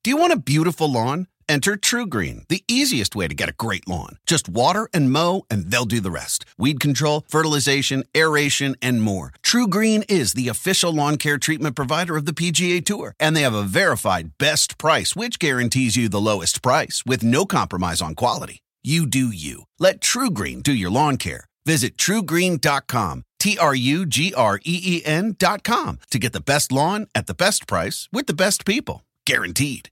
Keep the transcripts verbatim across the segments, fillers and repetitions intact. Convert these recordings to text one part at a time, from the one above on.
Do you want a beautiful lawn? Enter TruGreen, the easiest way to get a great lawn. Just water and mow, and they'll do the rest. Weed control, fertilization, aeration, and more. TruGreen is the official lawn care treatment provider of the P G A Tour, and they have a verified best price, which guarantees you the lowest price with no compromise on quality. You do you. Let TruGreen do your lawn care. Visit True Green dot com, T R U G R E E N dot com, to get the best lawn at the best price with the best people. Guaranteed.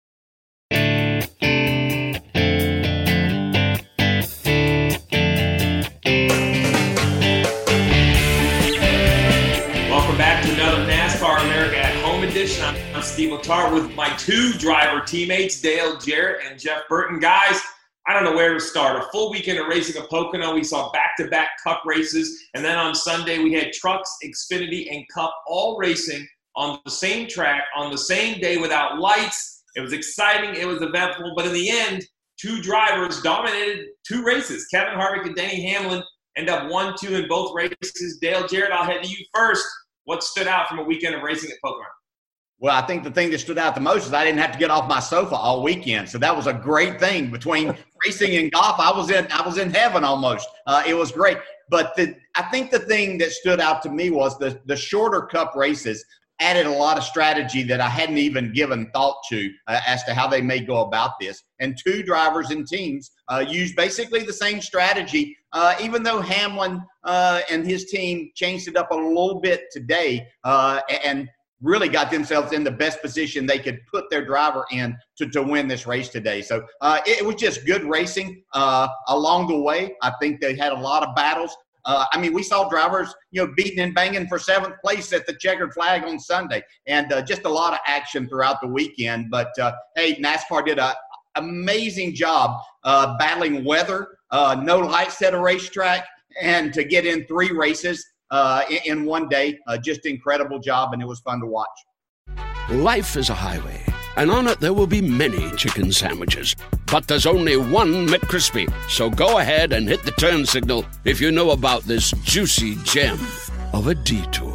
Welcome back to another NASCAR America at Home edition. I'm, I'm Steve Letarte with my two driver teammates, Dale Jarrett and Jeff Burton. Guys, I don't know where to start. A full weekend of racing at Pocono. We saw back-to-back Cup races. And then on Sunday, we had Trucks, Xfinity, and Cup all racing on the same track, on the same day without lights. It was exciting. It was eventful. But in the end, two drivers dominated two races. Kevin Harvick and Denny Hamlin end up one two in both races. Dale Jarrett, I'll head to you first. What stood out from a weekend of racing at Pocono? Well, I think the thing that stood out the most is I didn't have to get off my sofa all weekend. So that was a great thing. Between racing and golf, I was in I was in heaven almost. Uh, it was great. But the, I think the thing that stood out to me was the, the shorter Cup races added a lot of strategy that I hadn't even given thought to uh, as to how they may go about this. And two drivers and teams uh, used basically the same strategy, uh, even though Hamlin uh, and his team changed it up a little bit today uh, and really got themselves in the best position they could put their driver in to, to win this race today. So uh, it, it was just good racing uh, along the way. I think they had a lot of battles. Uh, I mean, we saw drivers, you know, beating and banging for seventh place at the checkered flag on Sunday, and uh, just a lot of action throughout the weekend. But, uh, hey, NASCAR did an amazing job uh, battling weather, uh, no lights at a racetrack, and to get in three races uh, in, in one day. Uh, just incredible job, and it was fun to watch. Life is a highway, and on it there will be many chicken sandwiches. But there's only one McCrispy. So go ahead and hit the turn signal if you know about this juicy gem of a detour.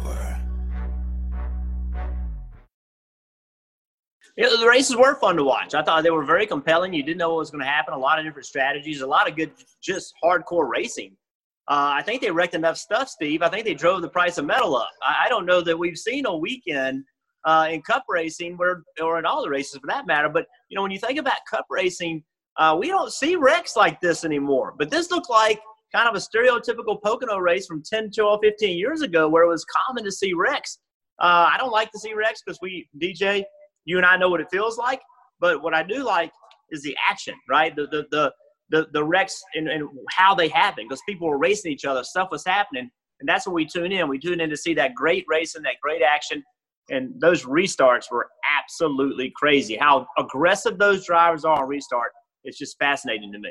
Yeah, the races were fun to watch. I thought they were very compelling. You didn't know what was going to happen. A lot of different strategies, a lot of good, just hardcore racing. Uh, I think they wrecked enough stuff, Steve. I think they drove the price of metal up. I, I don't know that we've seen a weekend uh, in Cup racing, where, or in all the races for that matter. But, you know, when you think about Cup racing, uh, we don't see wrecks like this anymore. But this looked like kind of a stereotypical Pocono race from ten, twelve, fifteen years ago, where it was common to see wrecks. Uh, I don't like to see wrecks because we, D J, you and I know what it feels like. But what I do like is the action, right? The the the the, the wrecks and, and how they happen, because people were racing each other. Stuff was happening. And that's what we tune in. We tune in to see that great racing, that great action. And those restarts were absolutely crazy. How aggressive those drivers are on restart, it's just fascinating to me.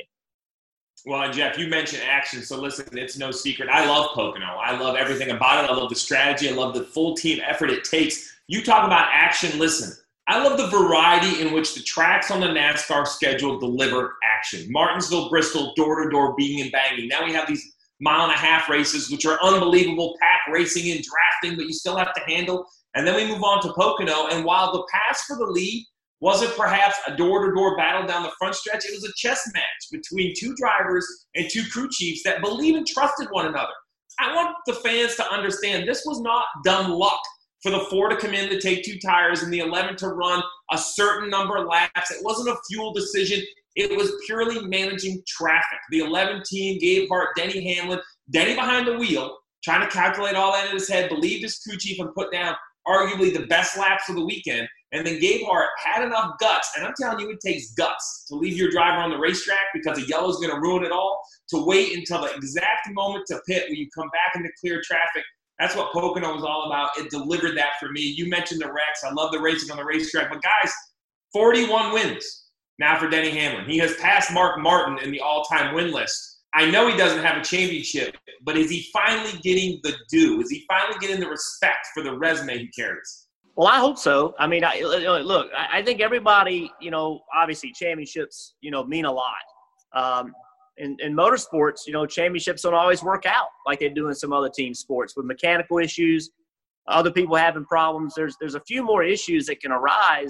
Well, and Jeff, you mentioned action, so listen, it's no secret. I love Pocono. I love everything about it. I love the strategy. I love the full team effort it takes. You talk about action, listen. I love the variety in which the tracks on the NASCAR schedule deliver action. Martinsville, Bristol, door-to-door, beating and banging. Now we have these mile-and-a-half races, which are unbelievable, pack racing and drafting, but you still have to handle. And then we move on to Pocono, and while the pass for the lead wasn't perhaps a door-to-door battle down the front stretch, it was a chess match between two drivers and two crew chiefs that believed and trusted one another. I want the fans to understand this was not dumb luck for the four to come in to take two tires and the eleven to run a certain number of laps. It wasn't a fuel decision. It was purely managing traffic. The eleven team, Gabe Hart, Denny Hamlin, Denny behind the wheel, trying to calculate all that in his head, believed his crew chief and put down arguably the best laps of the weekend. And then Gabe Hart had enough guts, and I'm telling you, it takes guts to leave your driver on the racetrack because the yellow's going to ruin it all, to wait until the exact moment to pit when you come back into clear traffic. That's what Pocono was all about. It delivered that for me. You mentioned the wrecks. I love the racing on the racetrack. But, guys, forty-one wins now for Denny Hamlin. He has passed Mark Martin in the all-time win list. I know he doesn't have a championship, but is he finally getting the due? Is he finally getting the respect for the resume he carries? Well, I hope so. I mean, I, look, I think everybody, you know, obviously championships, you know, mean a lot. Um, in, in motorsports, you know, championships don't always work out like they do in some other team sports with mechanical issues, other people having problems. There's there's a few more issues that can arise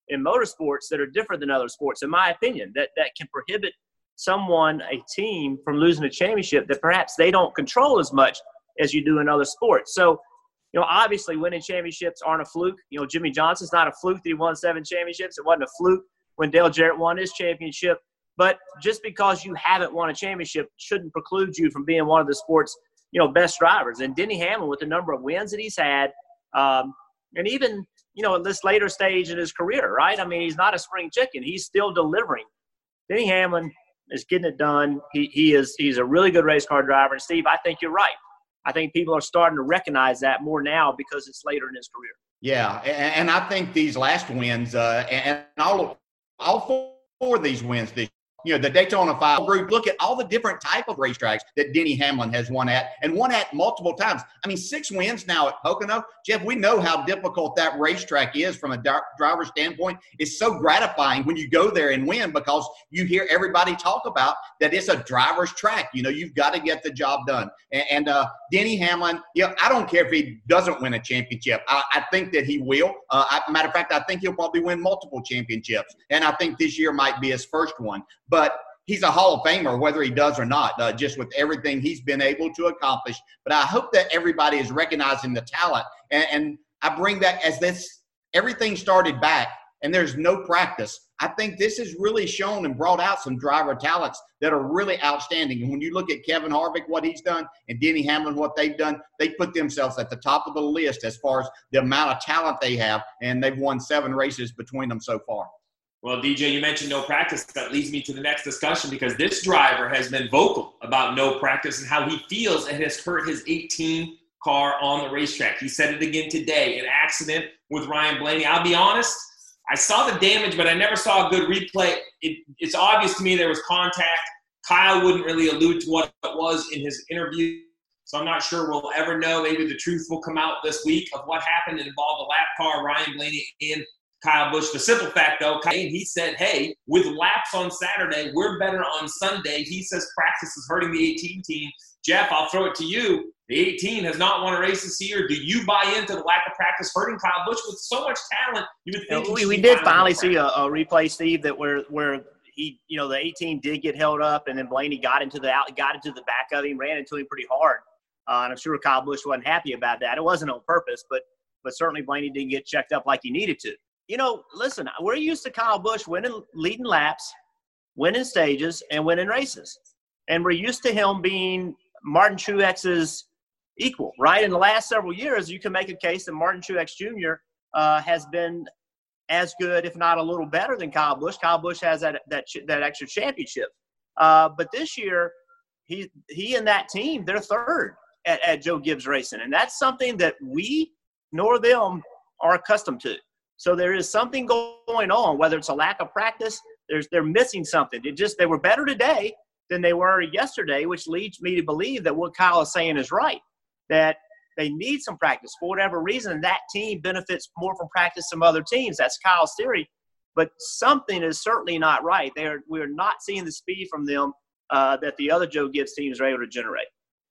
in motorsports that are different than other sports, in my opinion, that, that can prohibit someone, a team, from losing a championship that perhaps they don't control as much as you do in other sports. So, you know, obviously winning championships aren't a fluke. You know, Jimmy Johnson's not a fluke that he won seven championships. It wasn't a fluke when Dale Jarrett won his championship. But just because you haven't won a championship shouldn't preclude you from being one of the sport's, you know, best drivers. And Denny Hamlin, with the number of wins that he's had, um, and even, you know, at this later stage in his career, right? I mean, he's not a spring chicken. He's still delivering. Denny Hamlin is getting it done. He he is he's a really good race car driver. And, Steve, I think you're right. I think people are starting to recognize that more now because it's later in his career. Yeah, and, and I think these last wins, uh, and all, all four of these wins this You know, the Daytona five group, look at all the different type of racetracks that Denny Hamlin has won at and won at multiple times. I mean, six wins now at Pocono. Jeff, we know how difficult that racetrack is from a driver's standpoint. It's so gratifying when you go there and win because you hear everybody talk about that it's a driver's track. You know, you've got to get the job done. And, and uh, Denny Hamlin, you know, I don't care if he doesn't win a championship. I, I think that he will. Uh, I, matter of fact, I think he'll probably win multiple championships. And I think this year might be his first one. But he's a Hall of Famer, whether he does or not, uh, just with everything he's been able to accomplish. But I hope that everybody is recognizing the talent. And, and I bring that as this, everything started back and there's no practice. I think this has really shown and brought out some driver talents that are really outstanding. And when you look at Kevin Harvick, what he's done, and Denny Hamlin, what they've done, they put themselves at the top of the list as far as the amount of talent they have. And they've won seven races between them so far. Well, D J, you mentioned no practice. That leads me to the next discussion because this driver has been vocal about no practice and how he feels it has hurt his eighteen car on the racetrack. He said it again today, an accident with Ryan Blaney. I'll be honest, I saw the damage, but I never saw a good replay. It, it's obvious to me there was contact. Kyle wouldn't really allude to what it was in his interview, so I'm not sure we'll ever know. Maybe the truth will come out this week of what happened. It involved a lap car, Ryan Blaney, in Kyle Busch. The simple fact, though, he said, hey, with laps on Saturday, we're better on Sunday. He says practice is hurting the eighteen team. Jeff, I'll throw it to you. The eighteen has not won a race this year. Do you buy into the lack of practice hurting Kyle Busch with so much talent? You would think we, we did finally see a, a replay, Steve, that where where he, you know, the eighteen did get held up, and then Blaney got into the out, got into the back of him, ran into him pretty hard. Uh, and I'm sure Kyle Busch wasn't happy about that. It wasn't on purpose, but but certainly Blaney didn't get checked up like he needed to. You know, listen, we're used to Kyle Busch winning, leading laps, winning stages, and winning races. And we're used to him being Martin Truex's equal, right? In the last several years, you can make a case that Martin Truex Junior Uh, has been as good, if not a little better than Kyle Busch. Kyle Busch has that that, that extra championship. Uh, but this year, he, he and that team, they're third at, at Joe Gibbs Racing. And that's something that we nor them are accustomed to. So there is something going on, whether it's a lack of practice, there's they're missing something. It just they were better today than they were yesterday, which leads me to believe that what Kyle is saying is right, that they need some practice for whatever reason. That team benefits more from practice than other teams. That's Kyle's theory. But something is certainly not right. They are we're not seeing the speed from them uh, that the other Joe Gibbs teams are able to generate.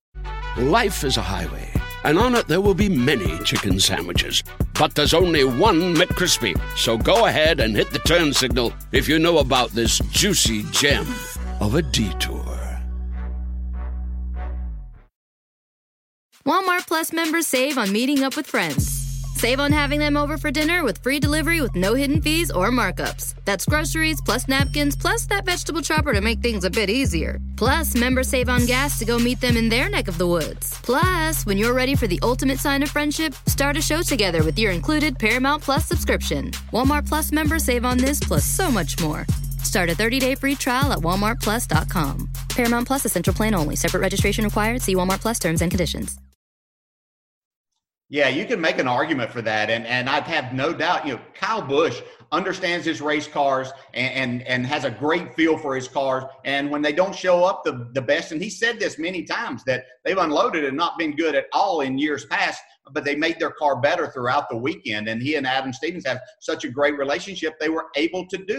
Life is a highway, and on it there will be many chicken sandwiches. But there's only one McCrispy. So go ahead and hit the turn signal if you know about this juicy gem of a detour. Walmart Plus members save on meeting up with friends. Save on having them over for dinner with free delivery with no hidden fees or markups. That's groceries plus napkins plus that vegetable chopper to make things a bit easier. Plus, members save on gas to go meet them in their neck of the woods. Plus, when you're ready for the ultimate sign of friendship, start a show together with your included Paramount Plus subscription. Walmart Plus members save on this plus so much more. Start a thirty-day free trial at walmart plus dot com. Paramount Plus Essential Plan only. Separate registration required. See Walmart Plus terms and conditions. Yeah, you can make an argument for that. And and I have no doubt, you know, Kyle Busch understands his race cars and, and, and has a great feel for his cars. And when they don't show up the, the best, and he said this many times, that they've unloaded and not been good at all in years past, but they made their car better throughout the weekend. And he and Adam Stevens have such a great relationship, they were able to do that.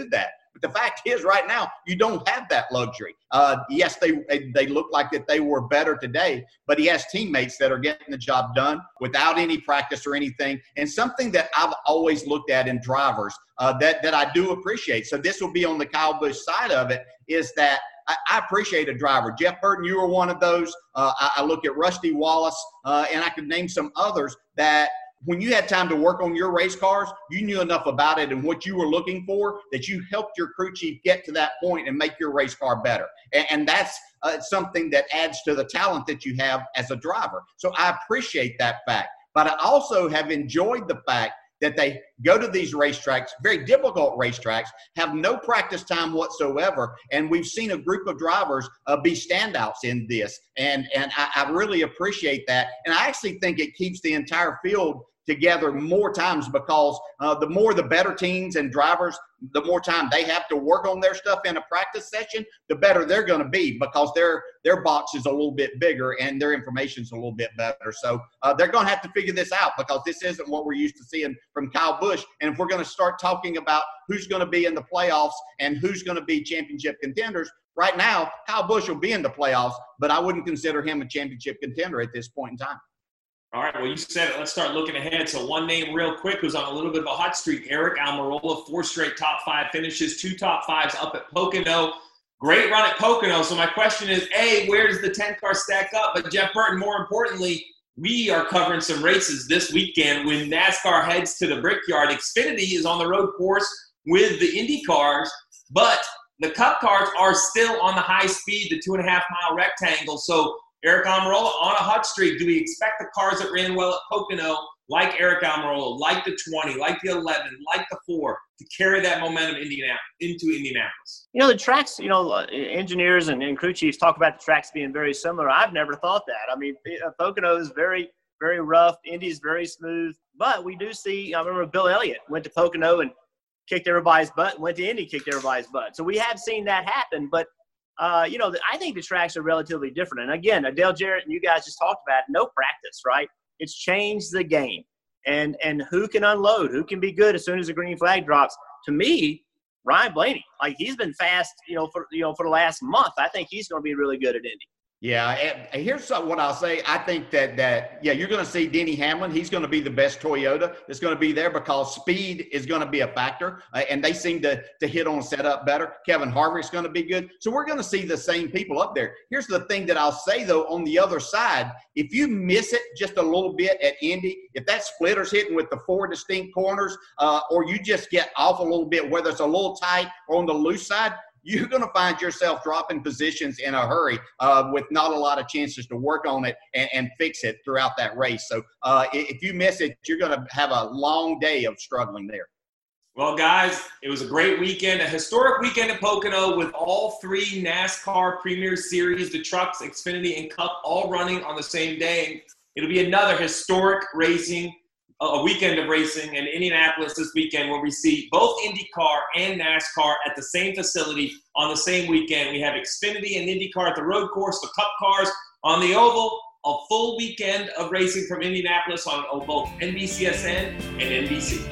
But the fact is, right now, you don't have that luxury. Uh, yes, they they look like that they were better today, but he has teammates that are getting the job done without any practice or anything. And something that I've always looked at in drivers uh, that, that I do appreciate. So this will be on the Kyle Busch side of it, is that I, I appreciate a driver. Jeff Burton, you were one of those. Uh, I, I look at Rusty Wallace, uh, and I could name some others that when you had time to work on your race cars, you knew enough about it and what you were looking for that you helped your crew chief get to that point and make your race car better. And, and that's uh, something that adds to the talent that you have as a driver. So I appreciate that fact. But I also have enjoyed the fact that they go to these racetracks, very difficult racetracks, have no practice time whatsoever, and we've seen a group of drivers uh, be standouts in this, and and I, I really appreciate that, and I actually think it keeps the entire field together more times because uh, the more the better teams and drivers, the more time they have to work on their stuff in a practice session, the better they're going to be because their their box is a little bit bigger and their information's a little bit better. So uh, they're going to have to figure this out because this isn't what we're used to seeing from Kyle Busch. And if we're going to start talking about who's going to be in the playoffs and who's going to be championship contenders, right now, Kyle Busch will be in the playoffs, but I wouldn't consider him a championship contender at this point in time. All right, well, you said it. Let's start looking ahead. So one name real quick who's on a little bit of a hot streak, Aric Almirola, four straight top five finishes, two top fives up at Pocono. Great run at Pocono. So my question is, A, where does the ten-car stack up? But Jeff Burton, more importantly, we are covering some races this weekend when NASCAR heads to the Brickyard. Xfinity is on the road course with the Indy cars, but the Cup cars are still on the high speed, the two-and-a-half-mile rectangle. So Aric Almirola on a hot streak. Do we expect the cars that ran well at Pocono, like Aric Almirola, like the twenty, like the eleven, like the four, to carry that momentum Indiana, into Indianapolis? You know, the tracks, you know, engineers and, and crew chiefs talk about the tracks being very similar. I've never thought that. I mean, Pocono is very, very rough. Indy's very smooth. But we do see, I remember Bill Elliott went to Pocono and kicked everybody's butt, went to Indy, kicked everybody's butt. So we have seen that happen. But Uh, you know, I think the tracks are relatively different. And again, Dale Jarrett and you guys just talked about no practice, right? It's changed the game. And and who can unload? Who can be good as soon as the green flag drops? To me, Ryan Blaney, like he's been fast, you know, for you know for the last month. I think he's going to be really good at Indy. Yeah, and here's what I'll say. I think that, that yeah, you're going to see Denny Hamlin. He's going to be the best Toyota that's going to be there because speed is going to be a factor, uh, and they seem to, to hit on setup better. Kevin Harvick's going to be good. So we're going to see the same people up there. Here's the thing that I'll say, though, on the other side, if you miss it just a little bit at Indy, if that splitter's hitting with the four distinct corners uh, or you just get off a little bit, whether it's a little tight or on the loose side, you're going to find yourself dropping positions in a hurry uh, with not a lot of chances to work on it and, and fix it throughout that race. So uh, if you miss it, you're going to have a long day of struggling there. Well, guys, it was a great weekend, a historic weekend at Pocono with all three NASCAR Premier Series, the trucks, Xfinity, and Cup all running on the same day. It'll be another historic racing a weekend of racing in Indianapolis this weekend where we see both IndyCar and NASCAR at the same facility on the same weekend. We have Xfinity and IndyCar at the road course, the Cup cars on the oval, a full weekend of racing from Indianapolis on both N B C S N and N B C.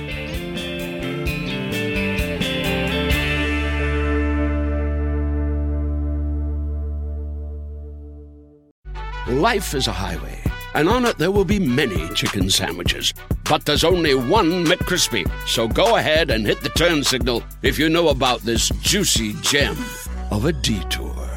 Life is a highway, and on it there will be many chicken sandwiches. But there's only one McCrispy. So go ahead and hit the turn signal if you know about this juicy gem of a detour.